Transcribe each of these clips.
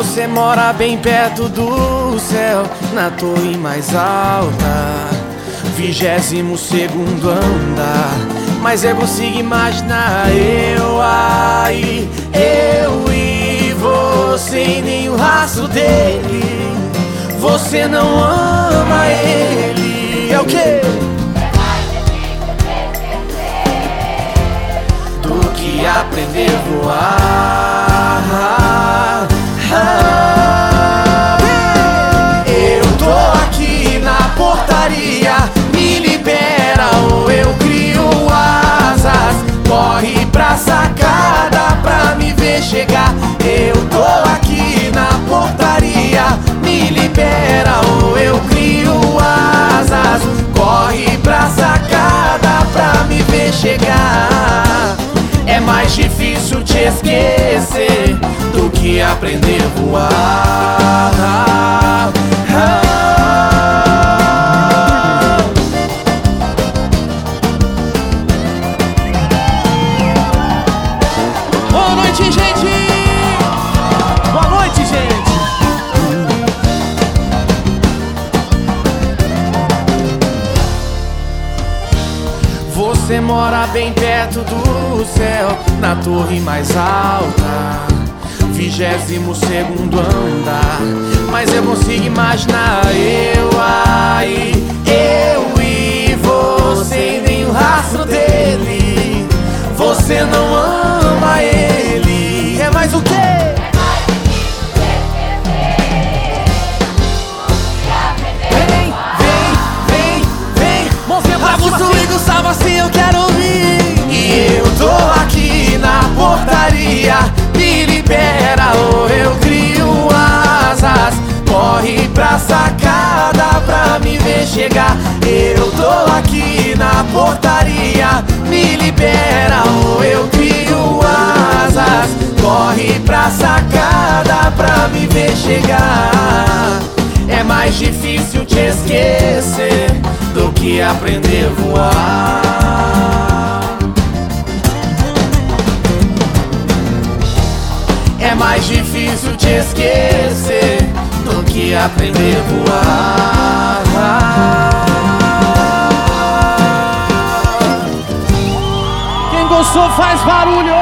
Você mora bem perto do céu, na torre mais alta, 22º andar. Mas eu consigo imaginar eu aí, eu e você e nem o rastro dele. Você não ama ele, é o quê? Do que aprender a voar. Eu tô aqui na portaria, me libera ou eu crio asas. Corre pra sacada pra me ver chegar. Eu tô aqui na portaria, me libera ou eu crio asas. Corre pra sacada pra me ver chegar. É mais difícil te esquecer do que aprender a voar. Boa noite, gente! Boa noite, gente! Você mora bem perto do céu, na torre mais alta, 22º andar. Mas eu consigo imaginar eu aí, eu e você e nem o rastro dele. Você não ama ele, é mais o quê? Salva assim, eu quero ouvir. E eu tô aqui na portaria, me libera ou eu crio asas. Corre pra sacada pra me ver chegar. Eu tô aqui na portaria, me libera ou eu crio asas. Corre pra sacada pra me ver chegar. É mais difícil te esquecer do que aprender a voar. É mais difícil te esquecer do que aprender a voar. Quem gostou faz barulho!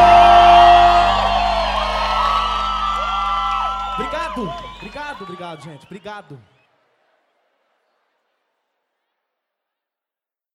Obrigado, gente, obrigado.